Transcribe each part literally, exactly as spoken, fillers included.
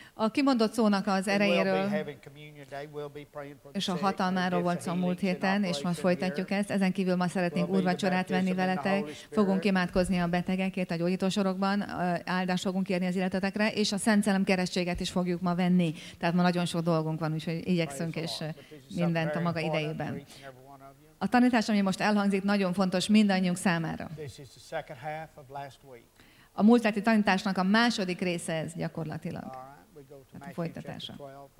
A kimondott szónak az erejéről és a hatalmáról volt szó múlt héten, és most folytatjuk ezt. Ezen kívül ma szeretnénk úrvacsorát venni veletek, fogunk imádkozni a betegekért a gyógyítósorokban, áldást fogunk kérni az életetekre, és a Szent Szellem keresztséget is fogjuk ma venni. Tehát ma nagyon sok dolgunk van, úgyhogy igyekszünk, és mindent a maga idejében. A tanítás, ami most elhangzik, nagyon fontos mindannyiunk számára. A múlt heti tanításnak a második része ez gyakorlatilag. A folytatása.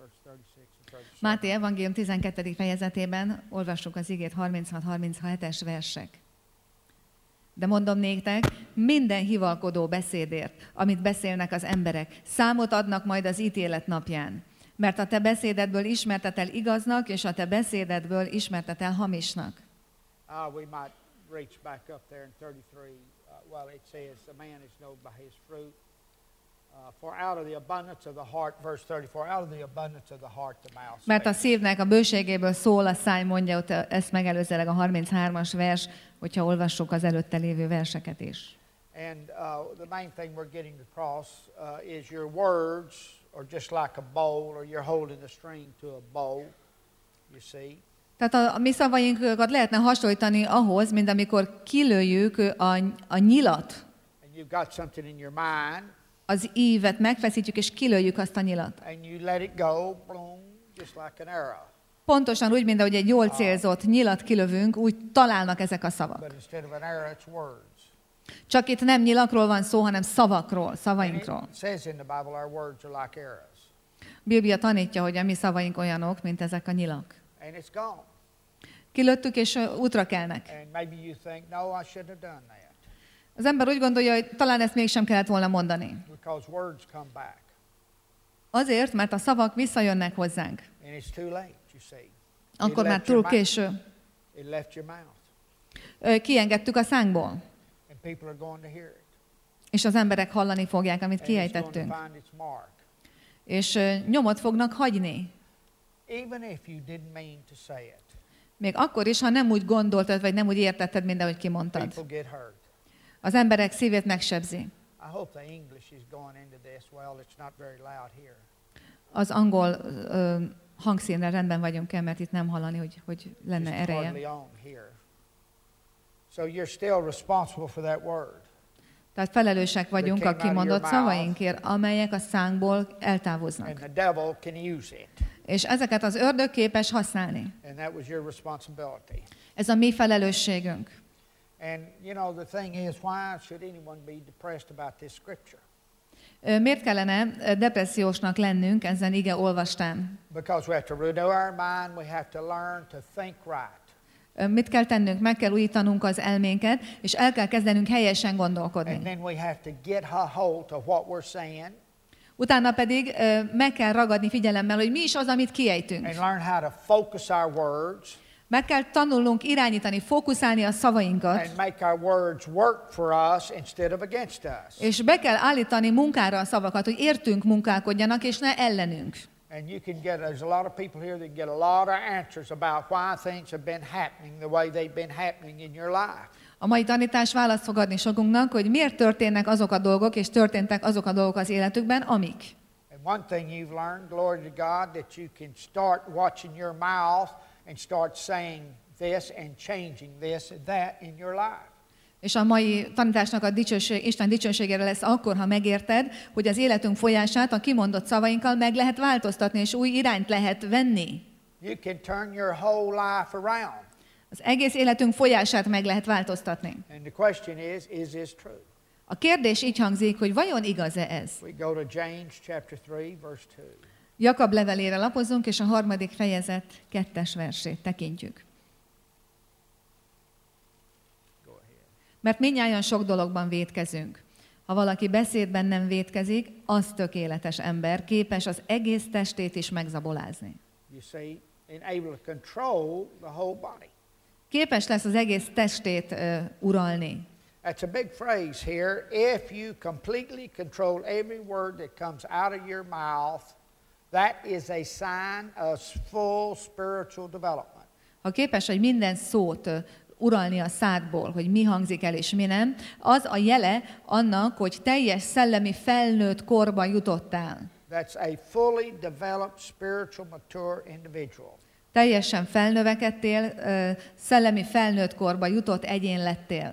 Máté evangélium tizenkettedik fejezetében olvassuk az igét harminchat harminchetes versek. De mondom néktek, minden hivalkodó beszédért, amit beszélnek az emberek, számot adnak majd az ítélet napján. Mert a te beszédedből ismertetel igaznak, és a te beszédedből ismertetel hamisnak. Uh, we might reach back up there in thirty-three. Uh, well, it says, the man is known by his fruit. Uh, for out of the abundance of the heart, verse thirty-four, out of the abundance of the heart the mouth speaks. Mert a szívnek a bőségéből szól a száj, mondja ott ezt megelőzőleg a harminchármas vers, hogyha olvassuk az előtte lévő verseket is. And uh, the main thing we're getting across uh, is your words are just like a bowl, or you're holding the string to a bowl, you see. Tehát a, a mi szavainkat lehetne hasonlítani ahhoz, mint amikor kilőjük a, a nyilat. And you've got something in your mind. Az ívet megfeszítjük, és kilőjük azt a nyilat. And you let it go, boom, just like an arrow. Pontosan úgy, mint ahogy egy jól célzott nyilat kilövünk, úgy találnak ezek a szavak. But instead of an arrow, it's words. Csak itt nem nyilakról van szó, hanem szavakról, szavainkról. It says in the Bible our words are like arrows. Biblia tanítja, hogy a mi szavaink olyanok, mint ezek a nyilak. And it's gone. Kilőttük, és útra kelnek. And maybe you think, no, I shouldn't have done that. Az ember úgy gondolja, hogy talán ezt mégsem kellett volna mondani. Because words come back. Azért, mert a szavak visszajönnek hozzánk. And it's too late, you see. Akkor már túl késő. It left your mouth. Kiengedtük a szánkból. And people are going to hear it. És az emberek hallani fogják, amit kiejtettünk. És nyomot fognak hagyni. Even if you didn't mean to say it. Még akkor is, ha nem úgy gondoltad, vagy nem úgy értetted, mint ahogy kimondtad. People get hurt. Az emberek szívét megsebzi. Az angol uh, hangszínre rendben vagyunk el, mert itt nem hallani, hogy, hogy lenne ereje. So you're still responsible for that word. Tehát felelősek vagyunk a kimondott szavainkért, amelyek a szánkból eltávoznak. And the devil can use it. És ezeket az ördög képes használni. And that was your responsibility. Ez a mi felelősségünk. And you know the thing is, why should anyone be depressed about this scripture? Miért kellene depressziósnak lennünk ezen ige olvastán? Because we have to renew our mind, we have to learn to think right. Mit kell tennünk? Meg kell újítanunk az elménket, és el kell kezdenünk helyesen gondolkodni. And then we have to get a hold of what we're saying. Utána pedig meg kell ragadni figyelemmel, hogy mi is az, amit kiejtünk. And learn how to focus our words. Meg kell tanulnunk irányítani, fókuszálni a szavainkat. And make our words work for us instead of against us. És be kell állítani munkára a szavakat, hogy értünk munkálkodjanak, és ne ellenünk. And you can get, there's a lot of people here that get a lot of answers about why things have been happening the way they've been happening in your life. A mai tanítás választ fog adni sokunknak, hogy miért történnek azok a dolgok, és történtek azok a dolgok az életükben, amik. And one thing you've learned, glory to God, that you can start watching your mouth and start saying this and changing this and that in your life. És a mai tanításnak a dicsőség, Isten dicsőségére lesz akkor, ha megérted, hogy az életünk folyását a kimondott szavainkkal meg lehet változtatni, és új irányt lehet venni. You can turn your whole life around. Az egész életünk folyását meg lehet változtatni. And the question is, is this true? A kérdés így hangzik, hogy vajon igaz-e ez? We go to James chapter three, verse two. Jakab levelére lapozunk, és a harmadik fejezet kettes versét tekintjük. Mert mindnyájan sok dologban vétkezünk. Ha valaki beszédben nem vétkezik, az tökéletes ember, képes az egész testét is megzabolázni. You see, and able to control the whole body. Képes lesz az egész testét uh, uralni. That's a big phrase here. If you completely control every word that comes out of your mouth, that is a sign of full spiritual development. Ha képes, hogy minden szót uh, uralni a szádból, hogy mi hangzik el és mi nem, az a jele annak, hogy teljes szellemi felnőtt korba jutottál. That's a fully developed, spiritual, mature individual. Teljesen felnövekedtél, szellemi felnőtt korba jutott egyén lettél.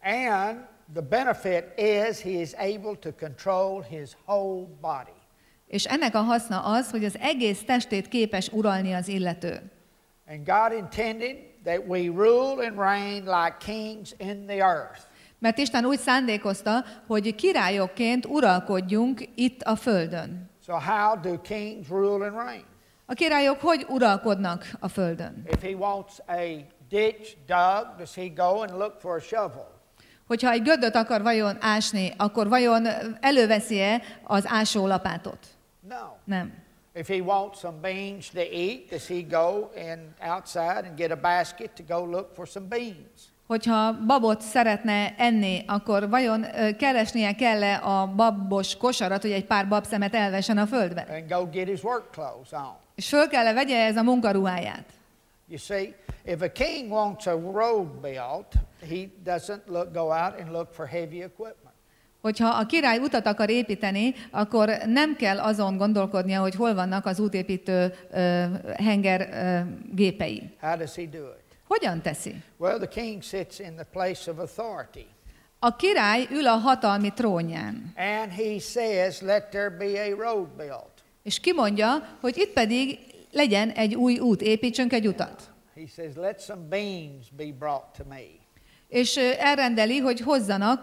And the benefit is he is able to control his whole body. És ennek a haszna az, hogy az egész testét képes uralni az illető. And God intended that we rule and reign like kings in the earth. Mert Isten úgy szándékozta, hogy királyokként uralkodjunk itt a földön. So how do kings rule and reign? A királyok hogy uralkodnak a földön? If he wants a ditch dug, does he go and look for a shovel? Hogyha egy gödöt akar vajon ásni, akkor vajon előveszi-e az ásólapátot? No. Nem. If he wants some beans to eat, does he go and outside and get a basket to go look for some beans? Hogyha babot szeretne enni, akkor vajon keresnie kell-e a babos kosarat, hogy egy pár babszemet elvessen a földbe? And go get his work clothes on. És föl kell-e vegye ez a munkaruháját? You see, if a king wants a road built, he doesn't look, go out and look for heavy equipment. Hogyha a király utat akar építeni, akkor nem kell azon gondolkodnia, hogy hol vannak az útépítő uh, henger uh, gépei. How does he do it? Hogyan teszi? Well, the king sits in the place of authority. A király ül a hatalmi trónján. And he says, let there be a road built. És kimondja, hogy itt pedig legyen egy új út, építsünk egy utat. He says, let some beans be brought to me. És elrendeli, hogy hozzanak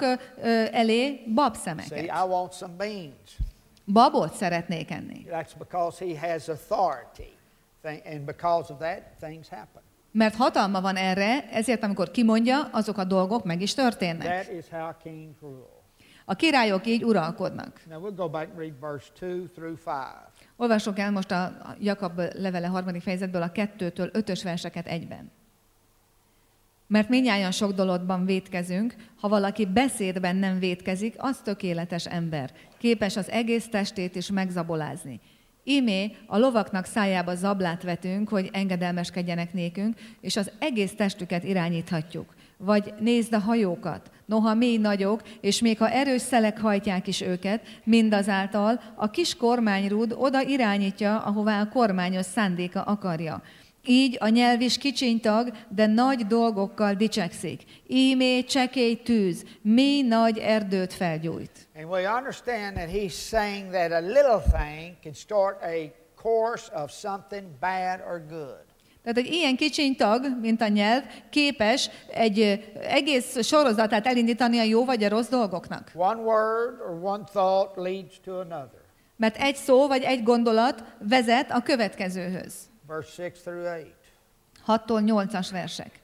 elé See, babszemeket. I want some beans. Babot szeretnék enni. That's because he has authority. And because of that, things happen. Mert hatalma van erre, ezért amikor kimondja, azok a dolgok meg is történnek. That is how kings rule. A királyok így uralkodnak. Now we'll go back and read verse two through five. Olvassuk el most a Jakab levele harmadik fejezetből a kettőtől ötös verseket egyben. Mert mindnyájan sok dologban vétkezünk, ha valaki beszédben nem vétkezik, az tökéletes ember, képes az egész testét is megzabolázni. Ímé a lovaknak szájába zablát vetünk, hogy engedelmeskedjenek nékünk, és az egész testüket irányíthatjuk. Vagy nézd a hajókat, noha mély nagyok, és még ha erős szelek hajtják is őket, mindazáltal a kis kormányrúd oda irányítja, ahová a kormányos szándéka akarja. Így a nyelv is kicsiny tag, de nagy dolgokkal dicsekszik. Ímé csekély tűz, mély nagy erdőt felgyújt. And we understand that he's saying that a little thing can start a course of something bad or good. Tehát egy ilyen kicsiny tag, mint a nyelv, képes egy egész sorozatát elindítani a jó vagy a rossz dolgoknak. One word or one thought leads to another. Mert egy szó vagy egy gondolat vezet a következőhöz. Verse six through eight. hattól nyolcas versek.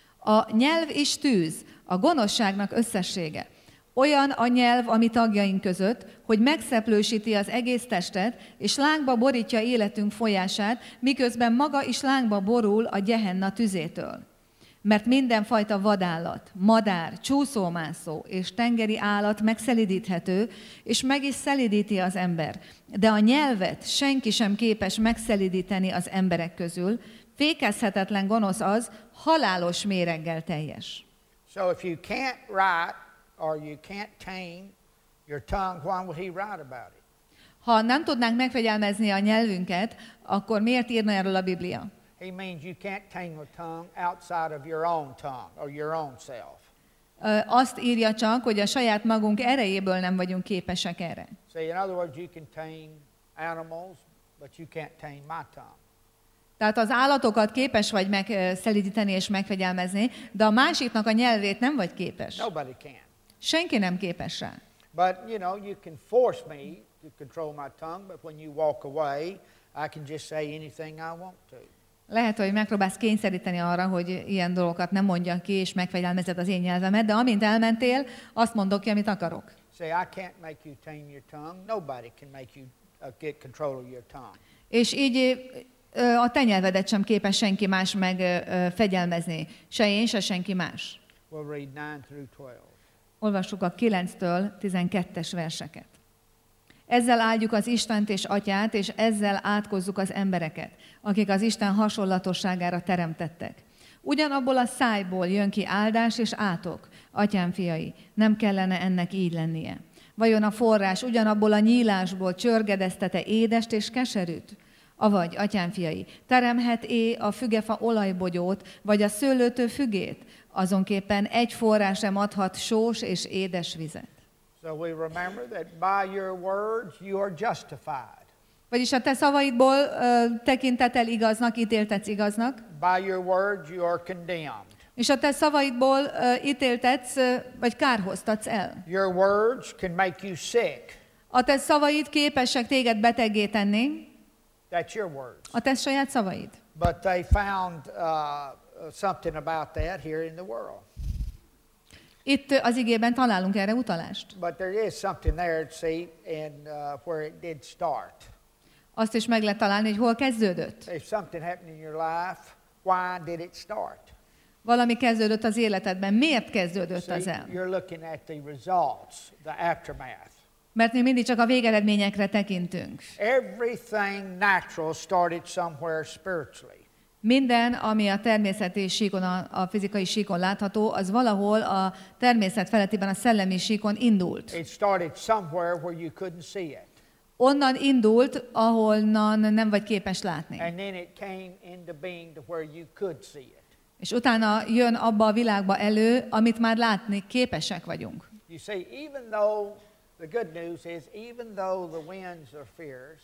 A nyelv is tűz, a gonoszságnak összessége. Olyan a nyelv a mi tagjaink között, hogy megszeplősíti az egész testet, és lángba borítja életünk folyását, miközben maga is lángba borul a Gehenna tüzétől. Mert mindenfajta vadállat, madár, csúszómászó és tengeri állat megszelidíthető, és meg is szelidíti az ember. De a nyelvet senki sem képes megszelidíteni az emberek közül, fékezhetetlen gonosz az, halálos méreggel teljes. So if you can't write or you can't tame your tongue, why would he write about it? Ha nem tudnánk megfegyelmezni a nyelvünket, akkor miért írna erről a Biblia? He means you can't tame your tongue outside of your own tongue or your own self. Ö, azt írja csak, hogy a saját magunk erejéből nem vagyunk képesek erre. See, in other words, you can tame animals, but you can't tame my tongue. Tehát az állatokat képes vagy megszelidíteni és megfegyelmezni, de a másiknak a nyelvét nem vagy képes. Nobody can. Senki nem képes rá. But, you know, you can force me to control my tongue, but when you walk away, I can just say anything I want to. Lehet, hogy megpróbálsz kényszeríteni arra, hogy ilyen dolgokat nem mondjak ki, és megfegyelmezed az én nyelvemet, de amint elmentél, azt mondok ki, amit akarok. Say, I can't make you tame your tongue. Nobody can make you uh, get control of your tongue. És így a te nyelvedet sem képes senki más megfegyelmezni. Se én, se senki más. We'll read nine through twelve. Olvassuk a kilenctől tizenkettes verseket. Ezzel áldjuk az Istent és Atyát, és ezzel átkozzuk az embereket, akik az Isten hasonlatosságára teremtettek. Ugyanabból a szájból jön ki áldás és átok, Atyám fiai, nem kellene ennek így lennie. Vajon a forrás ugyanabból a nyílásból csörgedeztete édest és keserűt? Avagy, atyám fiai, teremhet-é a fügefa olajbogyót, vagy a szőlőtő fügét? Azonképpen egy forrás sem adhat sós és édes vizet. So we remember that by your words you are justified. Vagyis a te szavaidból uh, tekintetel igaznak, ítéltetsz igaznak. By your words you are condemned. És a te szavaidból uh, ítéltetsz, uh, vagy kárhoztatsz el. Your words can make you sick. A te szavaid képesek téged beteggé tenni. That's your words. A te saját szavaid. But they found uh, something about that here in the world. Itt az igében találunk erre utalást. But there is something there, see, and uh, where it did start. Azt is meg lehet találni, hogy hol kezdődött. If something happened in your life, why did it start? Valami kezdődött az életedben. Miért kezdődött See, az el? you're looking at the results, the aftermath. Mert mi mindig csak a végeredményekre tekintünk. Everything natural started somewhere spiritually. Minden, ami a természeti síkon, a, a fizikai síkon látható, az valahol a természet felettiben, a szellemi síkon indult. It started somewhere where you couldn't see it. Onnan indult, ahonnan nem vagy képes látni. And then it came into being to where you could see it. És utána jön abba a világba elő, amit már látni képesek vagyunk. You see, even though the good news is, even though the winds are fierce,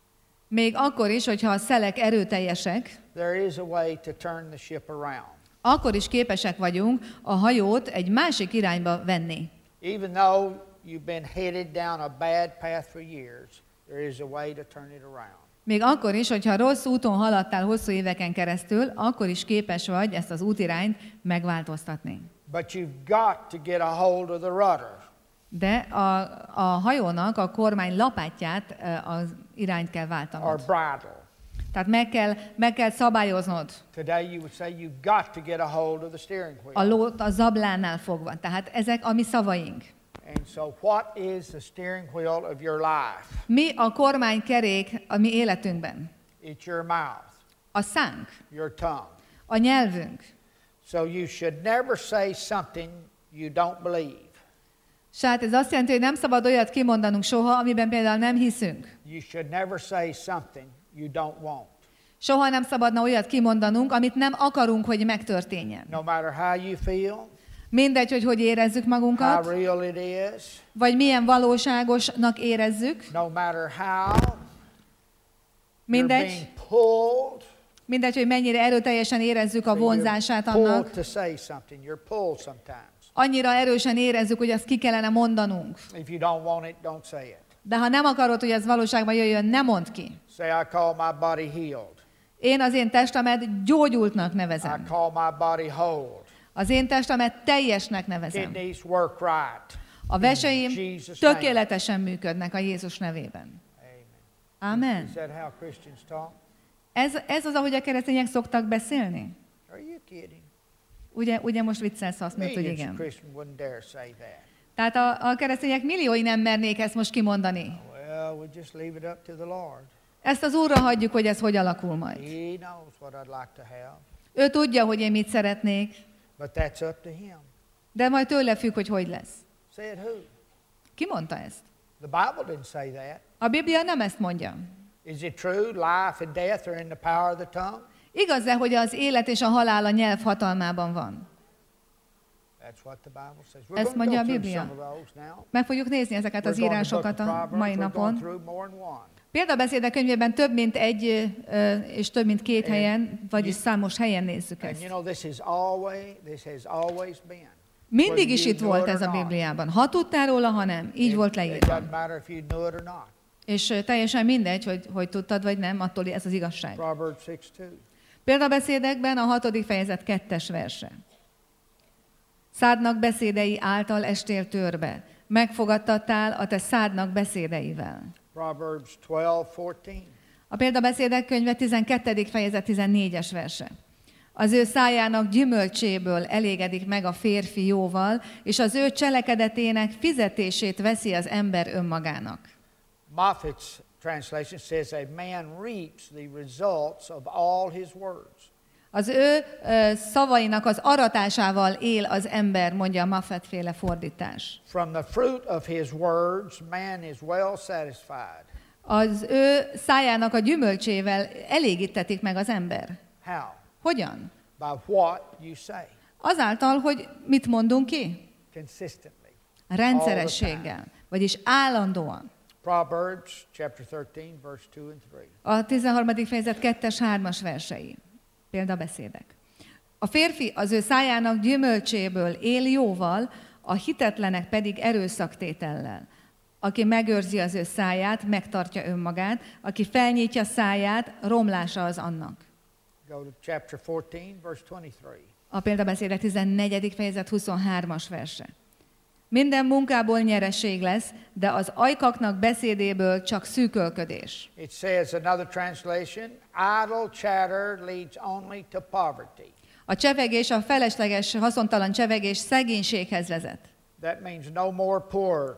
Még akkor is, hogyha a szelek erőteljesek, there is a way to turn the ship around. akkor is képesek vagyunk a hajót egy másik irányba venni. Even though you've been headed down a bad path for years, there is a way to turn it around. Még akkor is, hogyha rossz úton haladtál hosszú éveken keresztül, akkor is képes vagy ezt az útirányt megváltoztatni. But you've got to get a hold of the rudder. De a, a hajónak a kormány lapátját, az irányt kell Or váltanod. bridle. Tehát meg kell, meg kell szabályoznod Today you would say you've got to get a hold of the steering a wheel. lót a zablánál fogva. Tehát ezek a mi szavaink. And so what is the steering wheel of your life? Mi a kormánykerék a mi életünkben? It's your mouth, A szánk, your tongue. a nyelvünk. So you should never say something you don't believe. Tehát ez azt jelenti, hogy nem szabad olyat kimondanunk soha, amiben például nem hiszünk. You should never say something you don't want. Soha nem szabadna olyat kimondanunk, amit nem akarunk, hogy megtörténjen. No matter how you feel, Mindegy, hogy hogy érezzük how magunkat, real it is, vagy milyen valóságosnak érezzük. no matter how you're Mindegy, being pulled, mindegy, hogy mennyire erőteljesen érezzük a vonzását you're pulled annak. to say something. You're pulled sometimes. Annyira erősen érezzük, hogy azt ki kellene mondanunk. If you don't want it, don't say it. De ha nem akarod, hogy ez valóságban jöjjön, ne mondd ki. Say, I call my body healed. Én az én testemet gyógyultnak I nevezem. call my body whole. Az én testemet teljesnek nevezem. Kidneys work right. A veseim Jesus' name. tökéletesen működnek a Jézus nevében. Amen. Amen. Is that how Christians talk? Ez, ez az, ahogy a keresztények szoktak beszélni? Are you kidding? Ugye, ugye most viccelsz, azt mondod, hogy Millions of igen. Christians wouldn't dare say that. Tehát a, a keresztények milliói nem mernék ezt most kimondani. Well, we just leave it up to the Lord. Ezt az Úrra hagyjuk, hogy ez hogy alakul majd. He knows what I'd like to have, Ő tudja, hogy én mit szeretnék, but that's up to Him. de majd tőle függ, hogy hogy lesz. Said who? Ki mondta ezt? The Bible didn't say that. A Biblia nem ezt mondja. Is it true? Life and death are in the power of the tongue. Igaz-e, hogy az élet és a halál a nyelv hatalmában van? That's what the Bible says. We're Ezt going to mondja go a through Biblia. some of those now. Meg fogjuk nézni ezeket az We're going to írásokat book of a Proverbs. mai We're going napon. through more than one. Példabeszédek könyvében több mint egy ö, és több mint két helyen, vagyis számos helyen nézzük And ezt. you know, this is always, this has always been. Mindig is itt volt ez a Bibliában. Ha tudtál róla, ha nem. Így volt It leírva. doesn't matter if you knew it or not. És ö, teljesen mindegy, hogy, hogy tudtad vagy nem, attól ez az igazság. Proverbs six two. Példabeszédekben a hatodik fejezet kettes verse. Szádnak beszédei által estél törbe, megfogadtattál a te szádnak beszédeivel. Proverbs twelve fourteen. A példabeszédek könyve tizenkettedik fejezet tizennégyes verse. Az ő szájának gyümölcséből elégedik meg a férfi jóval, és az ő cselekedetének fizetését veszi az ember önmagának. Moffat's translation says a man reaps the results of all his words. Az ő ö, szavainak az aratásával él az ember, mondja a Moffat-féle fordítás. From the fruit of his words, man is well satisfied. Az ő szájának a gyümölcsével elégítetik meg az ember. How? Hogyan? By what you say. Azáltal, hogy mit mondunk ki? Consistently. Rendszerességgel, vagyis állandóan. Proverbs chapter thirteen, verse two and three. A tizenharmadik fejezet kettes, hármas versei. Példabeszédek. A férfi az ő szájának gyümölcséből él jóval, a hitetlenek pedig erőszaktétellel. Aki megőrzi az ő száját, megtartja önmagát, aki felnyitja száját, romlása az annak. Go to chapter fourteen, verse twenty-three. A példabeszédek tizennegyedik fejezet huszonhármas verse. Minden munkából nyereség lesz, de az ajkaknak beszédéből csak szűkölködés. It says, another translation, idle chatter leads only to poverty. A csevegés, a felesleges, haszontalan csevegés szegénységhez vezet. That means no more poor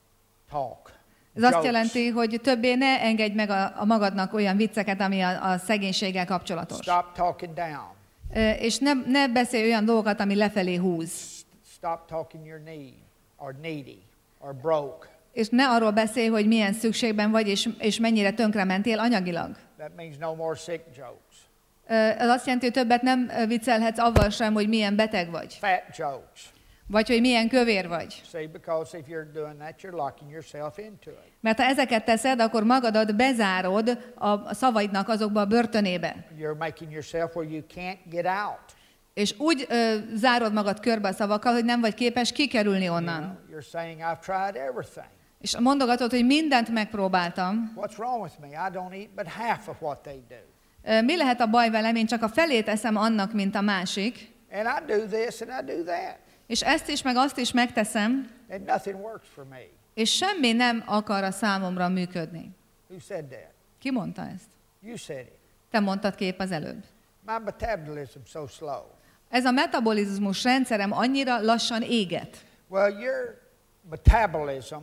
talk. Ez azt jelenti, hogy többé ne engedj meg a, a magadnak olyan vicceket, ami a, a szegénységgel kapcsolatos. Stop talking down. És ne, ne beszélj olyan dolgokat, ami lefelé húz. Stop talking your need, or needy, or broke. És ne arról beszélj, hogy milyen szükségben vagy, és, és mennyire tönkrementél anyagilag. That means no more sick jokes. Ez azt jelenti, hogy többet nem viccelhetsz avval sem, hogy milyen beteg vagy. Fat jokes. Vagy hogy milyen kövér vagy. See, because if you're doing that, you're locking yourself into it. Mert ha ezeket teszed, akkor magadat bezárod a szavaidnak azokba a börtönébe. You're making yourself where you can't get out. És úgy ö, zárod magad körbe a szavakkal, hogy nem vagy képes kikerülni onnan. You know, you're saying, I've tried everything. És mondogatod, hogy mindent megpróbáltam. What's wrong with me? I don't eat but half of what they do. Ö, mi lehet a baj velem? Én csak a felét eszem annak, mint a másik. And I do this and I do that. És ezt is, meg azt is megteszem. And nothing works for me. És semmi nem akar a számomra működni. Who said that? Ki mondta ezt? You said it. Te mondtad kép az előbb. My metabolism so slow. Ez a metabolizmus rendszerem annyira lassan éget. Well, your metabolism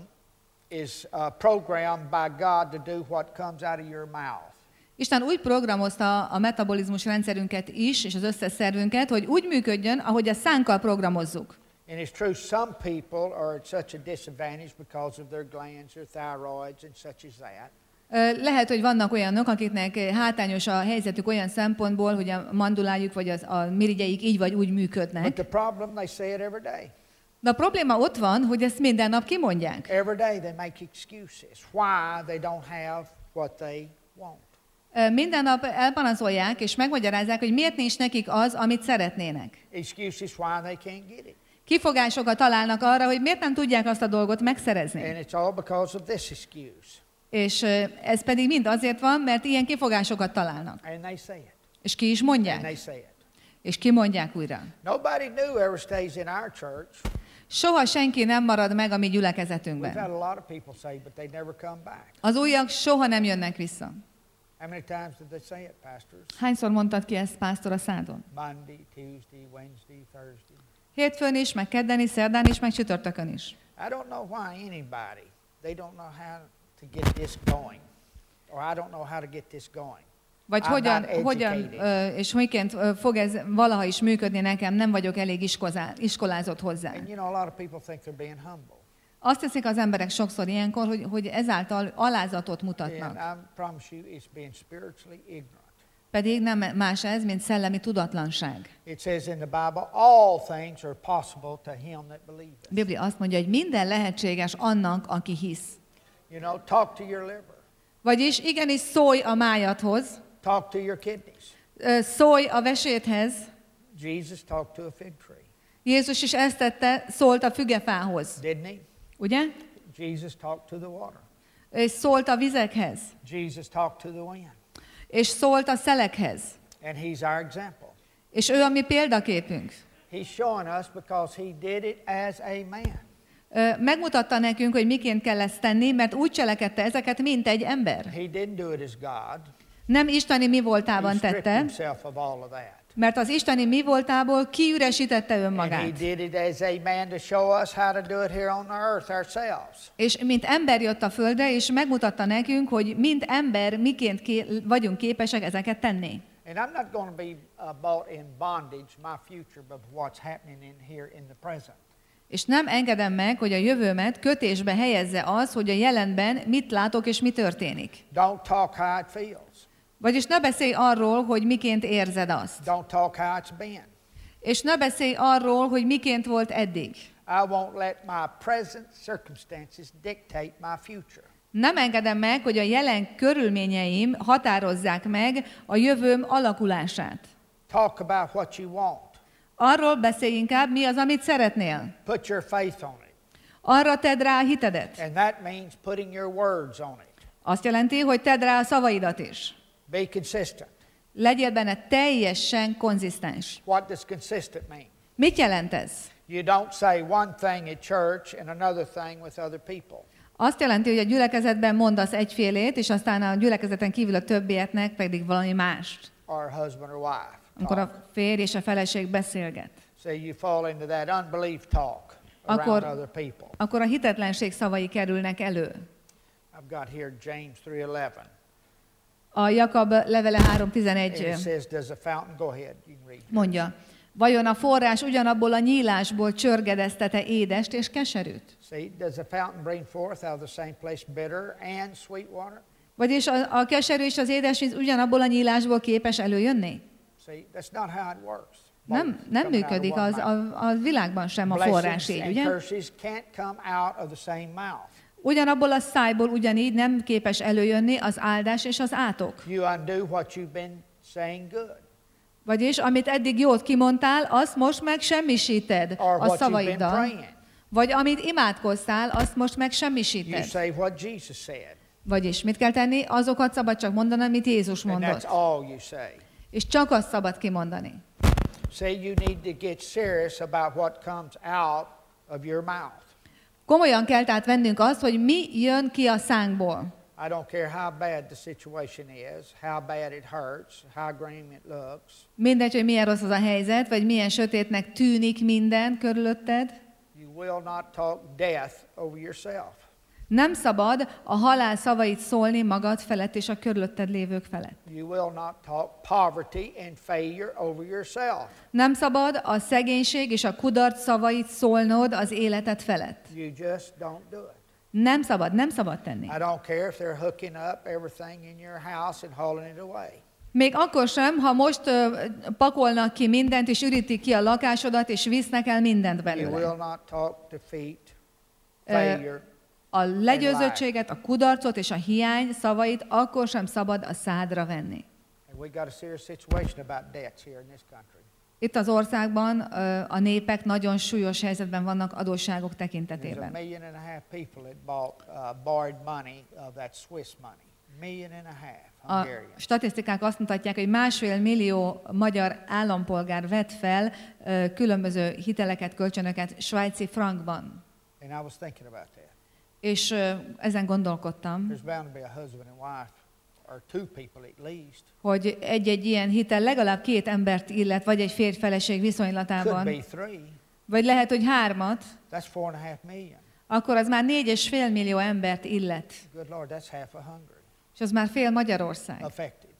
is uh, programmed by God to do what comes out of your mouth. Isten úgy programozta a metabolizmus rendszerünket is, és az összes szervünket, hogy úgy működjön, ahogy a szánkkal programozzuk. And it's true, some people are at such a disadvantage because of their glands, their thyroids, and such as that. Lehet, hogy vannak olyanok, akiknek hátrányos a helyzetük olyan szempontból, hogy a mandulájuk vagy az, a mirigyeik így vagy úgy működnek. But the problem, they say it every day. De a probléma ott van, hogy ezt minden nap kimondják. Every day they make excuses why they don't have what they want. Minden nap elpanaszolják és megmagyarázzák, hogy miért nincs nekik az, amit szeretnének. Excuses why they can't get it. Kifogásokat találnak arra, hogy miért nem tudják azt a dolgot megszerezni. And it's all because of this excuse. És ez pedig mind azért van, mert ilyen kifogásokat találnak. And they say it. És ki is And mondják. they say it. És ki mondják újra. Nobody new ever stays in our church. Soha senki nem marad meg a mi We've gyülekezetünkben. had a lot of people say, but they never come back. Az újak soha nem jönnek vissza. How many times did they say it, pastors? Hányszor mondtad ki ezt, pásztor, a szádon? Monday, Tuesday, Wednesday, Thursday. Hétfőn is, meg kedden is, szerdán is, meg csütörtökön is. I don't know why anybody, they don't know how to get this going. Or I don't know how to get this going. Vagy I'm hogyan, not hogyan educated. ö, és miként ö, fog ez valaha is működni nekem, nem vagyok elég iskozá, iskolázott hozzá. And you know, a lot of people think they're being humble. Azt teszik az emberek sokszor ilyenkor, hogy, hogy ezáltal alázatot And mutatnak. I promise you, it's being spiritually ignorant. Pedig nem más ez, mint szellemi tudatlanság. It says in the Bible, all things are possible to him that believeth. A Biblia azt mondja, hogy minden lehetséges annak, aki hisz. You know, talk to your liver. Vagyis igenis szólj a májadhoz, Talk to your kidneys. ö, szólj a veséthez. Jesus talked to a fig tree, Jézus is ezt tette, szólt a fügefához. didn't he? Ugye? Jesus talked to the water. És szólt a vizekhez. Jesus talked to the wind. És szólt a szelekhez. And he's our example. És ő a mi példaképünk. He's showing us because he did it as a man. Ö, Megmutatta nekünk, hogy miként kell ezt tenni, mert úgy cselekedte ezeket, mint egy ember. He didn't do it as God. Nem isteni mi He voltában stripped tette, himself of all of that. mert az isteni mi voltából kiüresítette And he önmagát. did it as a man to show us how to do it here on the earth ourselves. És mint ember jött a földre, és megmutatta nekünk, hogy mint ember miként ké- vagyunk képesek ezeket tenni. And I'm not going to be uh, bought in bondage, my future, but what's happening in here in the present. És nem engedem meg, hogy a jövőmet kötésbe helyezze az, hogy a jelenben mit látok és mi történik. Don't talk how it feels. Vagyis ne beszélj arról, hogy miként érzed azt. Don't talk how it's been. És ne beszélj arról, hogy miként volt eddig. I won't let my present circumstances dictate my future. Nem engedem meg, hogy a jelen körülményeim határozzák meg a jövőm alakulását. Talk about what you want. Arról beszélj inkább, mi az, amit szeretnél. Put your faith on it. Arra tedd rá a hitedet. And that means putting your words on it. Azt jelenti, hogy tedd rá a szavaidat is. Be consistent. Legyél benne teljesen konzisztens. What does consistent mean? Mit jelent ez? You don't say one thing at church and another thing with other people. Azt jelenti, hogy a gyülekezetben mondasz egyfélét, és aztán a gyülekezeten kívül a többieknek pedig valami mást. Or husband or wife. Amikor a férj és a feleség beszélget. So you fall into that unbelief talk around Akkor, other people. akkor a hitetlenség szavai kerülnek elő. I've got here James three eleven. A Jakab levele három tizenegy It says, does a fountain, go ahead, you can read. mondja, vajon a forrás ugyanabból a nyílásból csörgedezte-e édest és keserűt? See, does a fountain bring forth out of the same place bitter and sweet water? Vagyis a, a keserű és az édes víz ugyanabból a nyílásból képes előjönni? See, that's not how it works. Nem, nem működik az a, a világban sem a forrás így, ugye? Curses can't come out of the same mouth. Ugyanabból a szájból ugyanígy nem képes előjönni az áldás és az átok. You undo what you've been saying good. Vagyis, amit eddig jót kimondtál, azt most meg semmisíted a szavaiddal. Vagy amit imádkoztál, azt most meg semmisíted. You say what Jesus said. Vagyis, mit kell tenni? Azokat szabad csak mondani, amit Jézus mondott. And that's all you say. És csak azt szabad kimondani. Say you need to get serious about what comes out of your mouth. Komolyan kell tehát vennünk azt, hogy mi jön ki a szánkból. I don't care how bad the situation is, how bad it hurts, how grim it looks. Mindegy, hogy milyen rossz az a helyzet, vagy milyen sötétnek tűnik minden körülötted. You will not talk death over yourself. Nem szabad a halál szavait szólni magad felett és a körülötted lévők felett. You will not talk poverty and failure over yourself. Nem szabad a szegénység és a kudarc szavait szólnod az életed felett. You just don't do it. Nem szabad, nem szabad tenni. I don't care if they're hooking up everything in your house and hauling it away. Még akkor sem, ha most uh, pakolnak ki mindent, és ürítik ki a lakásodat, és visznek el mindent belőle. You will not talk defeat, failure. Uh, a legyőzöttséget, a kudarcot és a hiány szavait akkor sem szabad a szádra venni. And we got a serious situation about debts here in this country. Itt az országban uh, a népek nagyon súlyos helyzetben vannak adósságok There's a tekintetében. million and a half people that bought uh, borrowed money of that Swiss money. Million and a half A Hungarians. statisztikák azt mutatják, hogy másfél millió magyar állampolgár vett fel uh, különböző hiteleket, kölcsönöket svájci frankban. And I was thinking about that. És uh, ezen gondolkodtam, There's bound to be a husband and wife, or two people at least. hogy egy-egy ilyen hitel legalább két embert illet, vagy egy férj-feleség Could viszonylatában, be three. vagy lehet, hogy hármat, That's four and a half million. akkor az már négy és fél millió embert illet. Good Lord, that's half a Hungary És az már fél Magyarország. affected.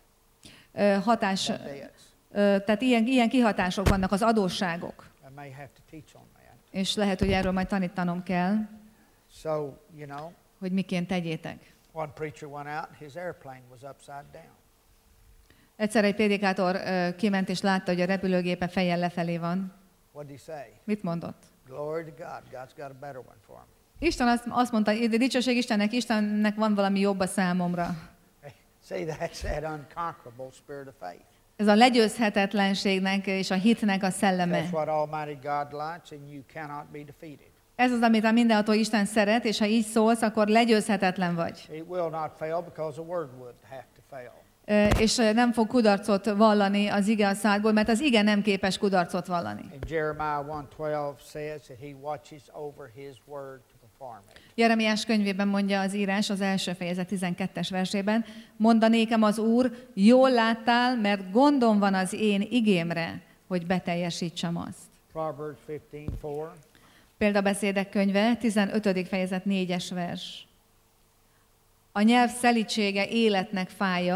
Ö, hatás, by debts. ö, tehát ilyen, ilyen kihatások vannak az adósságok. I may have to teach on that. És lehet, hogy erről majd tanítanom kell, So, you know, hogy miként tegyétek. one preacher went out, his airplane was upside down. Egyszer egy prédikátor ö, kiment és látta, hogy a repülőgépe fejjel lefelé van. What did he say? Mit mondott? Glory to God, God's got a better one for me. Isten azt, azt mondta, de dicsőség Istennek, Istennek van valami jobb a számomra. See, that's that unconquerable spirit of faith. Ez a legyőzhetetlenségnek és a hitnek a szelleme. That's what Almighty God likes, and you cannot be defeated. Ez az, amit a mindenható Isten szeret, és ha így szólsz, akkor legyőzhetetlen vagy. It will not fail because a word would have to fail. Ö, És nem fog kudarcot vallani az ige a szádból, mert az ige nem képes kudarcot vallani. And Jeremiah one twelve says that he watches over his word to perform it. Jeremiás könyvében mondja az írás az első fejezet tizenkettes versében, mondta nékem az Úr, jól láttál, mert gondom van az én igémre, hogy beteljesítsem azt. Proverbs fifteen four. Példabeszédek könyve, tizenötödik fejezet négyes vers. A nyelv szelídsége életnek fája,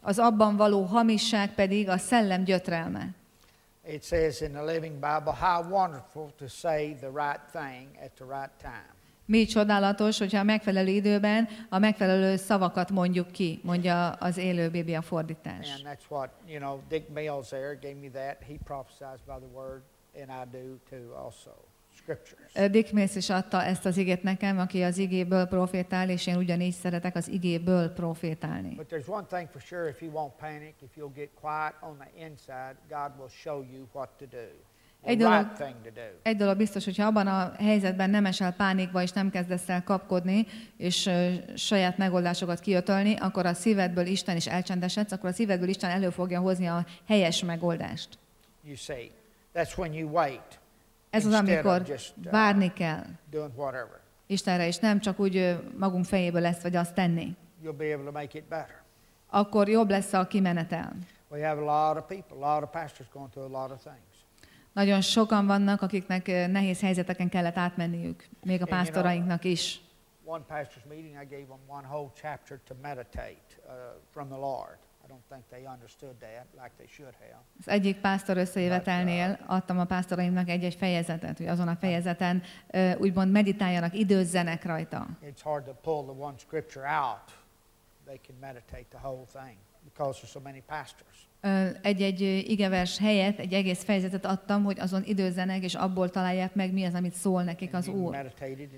az abban való hamisság pedig a szellem gyötrelme. It says in the Living Bible, how wonderful to say the right thing at the right time. Mi csodálatos, hogyha a megfelelő időben a megfelelő szavakat mondjuk ki, mondja az élő Biblia fordítás. And that's what, you know, Dick Mills there gave me that. He prophesies by the word, and I do too also. Scriptures. Dick Mills is adta ezt az igét nekem, aki az igéből profétál, és én ugyanígy szeretek az igéből profétálni. But there's one thing for sure, if you won't panic, if you'll get quiet on the inside, God will show you what to do. Egy dolog, egy dolog biztos, hogyha abban a helyzetben nem esel pánikba, és nem kezdesz el kapkodni, és uh, saját megoldásokat kiötölni, akkor a szívedből Isten is elcsendesedsz, akkor a szívedből Isten elő fogja hozni a helyes megoldást. You see, that's when you wait. Ez az, amikor várni kell Istenre, és nem csak úgy magunk fejéből lesz, vagy azt tenni. You'll be able to make it better. Akkor jobb lesz a kimenetel. We have a lot of people, a lot of pastors going through a lot of things. Nagyon sokan vannak, akiknek nehéz helyzeteken kellett átmenniük, még a pásztorainknak is. One pastor's meeting, I gave them one whole chapter to meditate uh, from the Lord. I don't think they understood that like they should have. Az egyik pásztor összejövetelnél adtam a pásztoraimnak egy-egy fejezetet, hogy azon a fejezeten uh, úgymond meditáljanak, időzzenek rajta. It's hard to pull the one scripture out. They can meditate the whole thing because there's so many pastors. Egy-egy igevers helyett egy egész fejezetet adtam, hogy azon időzzenek, és abból találják meg, mi az, amit szól nekik az Úr.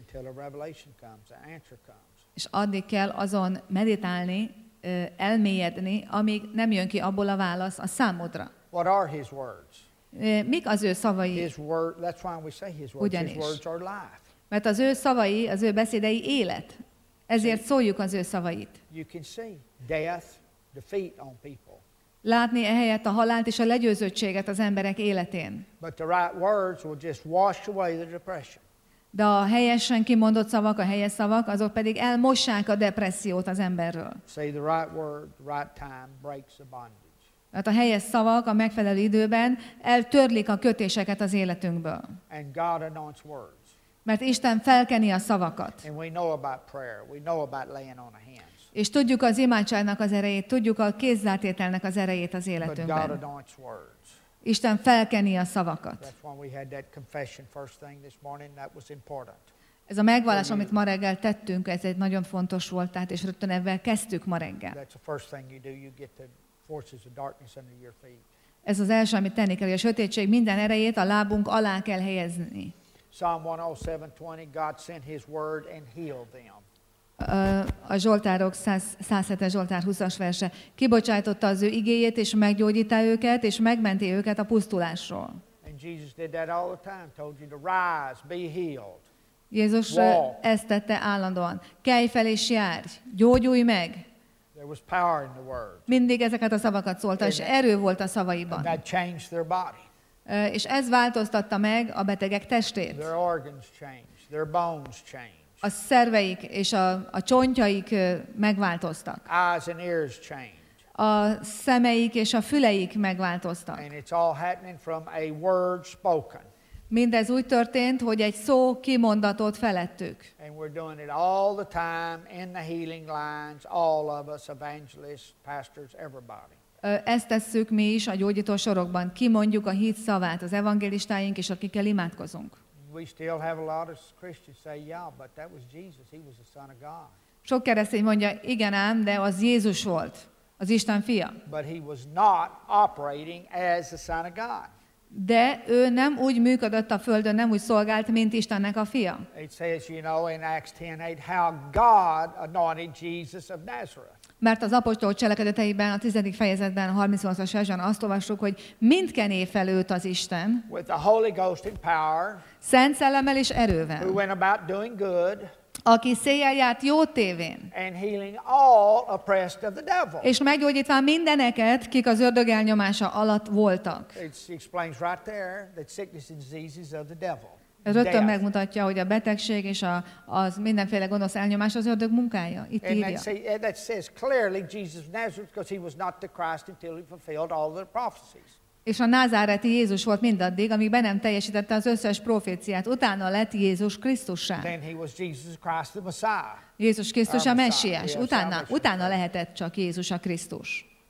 És addig kell azon meditálni, elmélyedni, amíg nem jön ki abból a válasz a számodra. What are his words? Mik az ő szavai? His word, that's why we say his words. His words are life. Mert az ő szavai, az ő beszédei élet. Ezért szóljuk az ő szavait. You can see death, defeat on people. Látni ehelyett a halált és a legyőzöttséget az emberek életén. But the right words will just wash away the depression. De a helyesen kimondott szavak, a helyes szavak, azok pedig elmossák a depressziót az emberről. Say the right word, the right time breaks the bondage. Tehát a helyes szavak a megfelelő időben eltörlik a kötéseket az életünkből. And God anoints words. Mert Isten felkeni a szavakat. And we know about prayer. We know about laying on a hand. És tudjuk az imádságnak az erejét, tudjuk a kézzeltételnek az erejét az életünkben. Isten felkeni a szavakat. Ez a megvallás, amit ma reggel tettünk, ez egy nagyon fontos volt, tehát, és rögtön ebben kezdtük ma reggel. Ez az első, amit tenni kell, hogy a sötétség minden erejét a lábunk alá kell helyezni. Psalm one oh seven twenty, God sent his word and healed them. A Zsoltárok száz hetes Zsoltár huszas verse. Kibocsájtotta az ő igéjét, és meggyógyítá őket, és megmenti őket a pusztulásról. Jézus ezt tette állandóan. Kelj fel és járj, gyógyulj meg. Mindig ezeket a szavakat szólta, és erő volt a szavaiban. És ez változtatta meg a betegek testét. A szerveik és a, a csontjaik megváltoztak. Eyes and ears change. A szemeik és a füleik megváltoztak. And it's all happening from a word spoken. Mindez úgy történt, hogy egy szó kimondatott felettük. And we're doing it all the time in the healing lines, all of us, evangelists, pastors, everybody. Ezt tesszük mi is a gyógyító sorokban. Kimondjuk a hit szavát, az evangélistáink, és akikkel imádkozunk. We still have a lot of Christians say, yeah, but that was Jesus. He was the Son of God. Sok keresztény mondja, igen ám, de az Jézus volt, az Isten fia. But he was not operating as the Son of God. De ő nem úgy működött a földön, nem úgy szolgált, mint Istennek a fia. It says, you know, in Acts ten eight, how God anointed Jesus of Nazareth. Mert az apostol cselekedeteiben, a tizedik fejezetben, a harmincnyolcas versen azt olvassuk, hogy mind kené fel őt az Isten, with the Holy Ghost and power, Szent Szellemmel és erővel, who went about doing good, aki széjjel járt jó tévén, and healing all oppressed of the devil. És meggyógyítva mindeneket, kik az ördög elnyomása alatt voltak. It explains right there that sickness and diseases of the devil. Ez rögtön megmutatja, hogy a betegség és a, az mindenféle gonosz elnyomás az ördög munkája. Itt írja. And that says clearly Jesus of Nazareth, because he was not the Christ until he fulfilled all the prophecies. És a názáreti Jézus volt mindaddig, amíg be nem teljesítette az összes proféciát. Utána lett Jézus Krisztussá. Then he was Jesus Christ the Messiah. Jézus Krisztus a messiás. Utána, utána lehetett csak Jézus a Krisztus.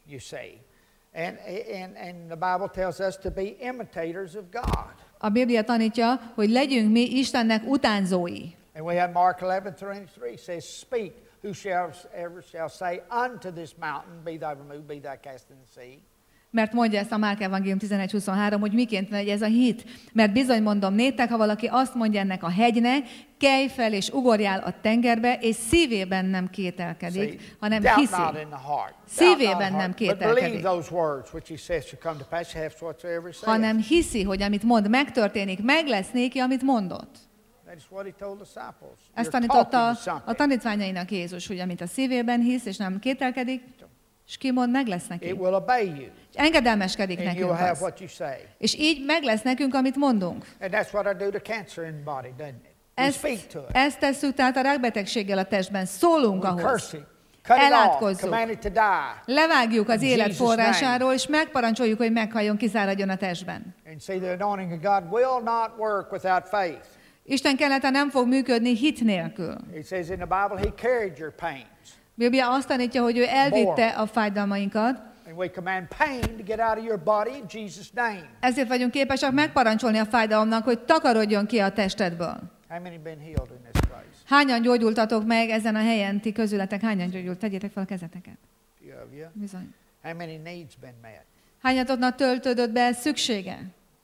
you see. And, and, and the Bible tells us to be imitators of God. A Biblia tanítja, hogy legyünk mi Istennek utánzói. And we have Mark eleven thirty-three says, speak, whosoever shall say unto this mountain, be thou removed, be thou cast in the sea. Mert mondja ezt a Márk evangélium tizenegy huszonhárom, hogy miként megy ez a hit. Mert bizony mondom néktek, ha valaki azt mondja ennek a hegynek, kelj fel és ugorjál a tengerbe, és szívében nem kételkedik, See, hanem doubt hiszi. not in the heart. Szívében nem But believe kételkedik, those words which he says shall come to pass, have whatsoever he says. hanem hiszi, hogy amit mond, megtörténik, meg lesz néki, amit mondott. That is what he told disciples. Ezt You're tanította talking a something. tanítványainak Jézus, hogy amit a szívében hisz, és nem kételkedik, és kimond, meg lesz neki. It will obey you, És engedelmeskedik and you'll nekünk have az. what you say. És így meg lesz nekünk, amit mondunk. And that's what I do to cancer in the body, doesn't it? We Ezt, speak to it. ezt tesszük tehát a rákbetegséggel a testben. Szólunk We ahhoz. curse it, cut it off, Elátkozzuk. command it to die. Levágjuk az In élet Jesus' forrásáról, és megparancsoljuk, hogy meghalljon, kiszáradjon a testben. And see, the anointing of God will not work without faith. Isten kelete nem fog működni hit nélkül. It says in the Bible, he carried your pains. Biblia azt tanítja, hogy ő elvitte a fájdalmainkat, And we command pain to get out of your body in Jesus' name. ezért vagyunk képesek megparancsolni a fájdalomnak, hogy takarodjon ki a testedből. How many been healed in this place? Hányan gyógyultatok meg ezen a helyen, ti közületek, hányan gyógyult? Tegyétek fel a kezeteket. Few of you. Bizony. How many needs been met? Hányatoknak töltődött be szüksége?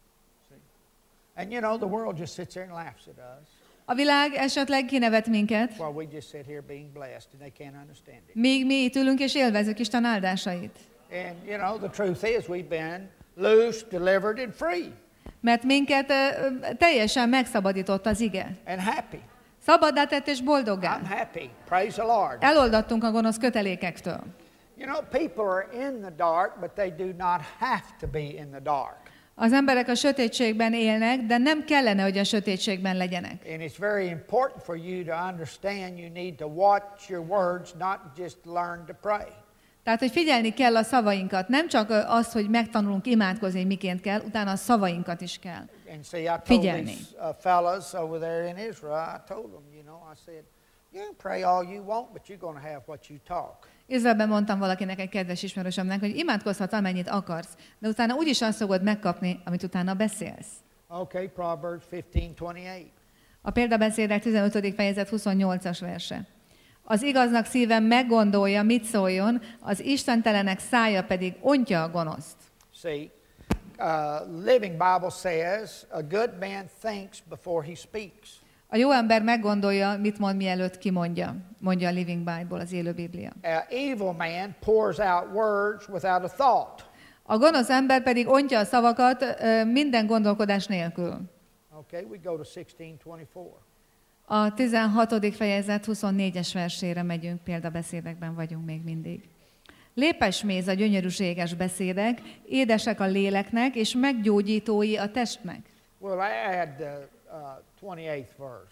And you know, the world just sits there and laughs at us A világ esetleg kinevet minket, while we just sit here being blessed and they can't understand it. míg mi itt ülünk és élvezzük Isten áldásait. And you know, the truth is we've been loosed, delivered, and free, Mert minket ö, ö, teljesen megszabadított az ige. and happy. Szabaddá tett és boldoggá. I'm happy. Praise the Lord. Eloldattunk a gonosz kötelékektől. You know, people are in the dark, but they do not have to be in the dark. Az emberek a sötétségben élnek, de nem kellene, hogy a sötétségben legyenek. And it's very important for you to understand you need to watch your words, not just learn to pray. Tehát, hogy figyelni kell a szavainkat. Nem csak az, hogy megtanulunk imádkozni, miként kell, utána a szavainkat is kell. And see, I told Figyelni. these uh, fellas over there in Israel, I told them, you know, I said, you can pray all you want, but you're going to have what you talk. Izraelben mondtam valakinek, egy kedves ismerősömnek, hogy imádkozhat, amennyit akarsz, de utána úgyis azt fogod megkapni, amit utána beszélsz. Okay, Proverbs fifteen twenty-eight. A példabeszédek tizenötödik fejezet huszonnyolcas verse. Az igaznak szíve meggondolja, mit szóljon, az istentelenek szája pedig ontja a gonoszt. See, uh, Living Bible says, a good man thinks before he speaks. A jó ember meggondolja, mit mond, mielőtt kimondja, mondja a Living Bible, az élő Biblia. An evil man pours out words without a thought. A gonosz ember pedig ontja a szavakat ö, minden gondolkodás nélkül. Okay, we go to sixteen twenty-four. A tizenhatodik fejezet huszonnégyes versére megyünk, példabeszédekben vagyunk még mindig. Lépes méz a gyönyörűséges beszédek, édesek a léleknek, és meggyógyítói a testnek. We'll add the uh, twenty-eighth verse.